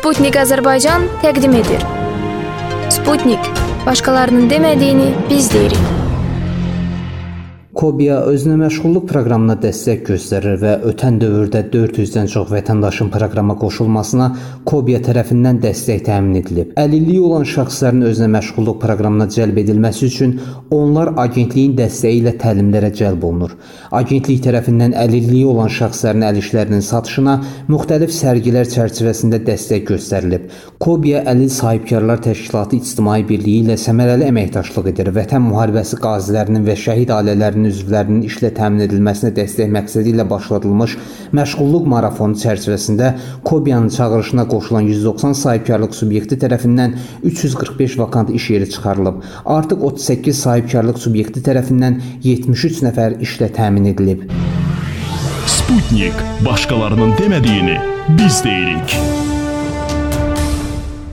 Sputnik Azərbaycan təqdim edir. Sputnik, başqalarının demədiyini biz deyirik. Kobiya özünə məşğulluq proqramına dəstək göstərir və ötən dövrdə 400-dən çox vətəndaşın proqrama qoşulmasına Kobiya tərəfindən dəstək təmin edilib. Əlilliyi olan şəxslərin özünə məşğulluq proqramına cəlb edilməsi üçün onlar agentliyin dəstəyi ilə təlimlərə cəlb olunur. Agentlik tərəfindən əlilliyi olan şəxslərin əl işlərinin satışına müxtəlif sərgilər çərçivəsində dəstək göstərilib. Kobiya Əlil Sahibkarlar Təşkilatı İctimai Birliyi ilə səmərəli əməkdaşlıq edir. Vətən müharibəsi qazilərinin və şəhid ailələrinin üzvlərinin işlə təmin edilməsinə dəstək məqsədi ilə başladılmış məşğulluq marafonu çərçivəsində Kobiyanın çağırışına qoşulan 190 sahibkarlıq subyekti tərəfindən 345 vakant iş yeri çıxarılıb. Artıq 38 sahibkarlıq subyekti tərəfindən 73 nəfər işlə təmin edilib. Sputnik, başqalarının demədiyini biz deyirik.